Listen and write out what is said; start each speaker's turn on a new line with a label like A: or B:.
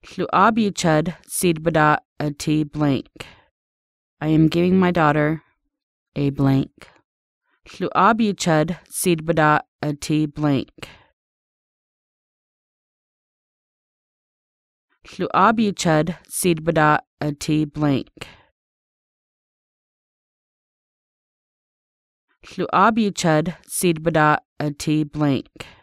A: Chud Seedbada a T blank. I am giving my daughter a blank. Chud Seedbada a T blank. Chud Seedbada a T blank. Chud Seedbada a T blank.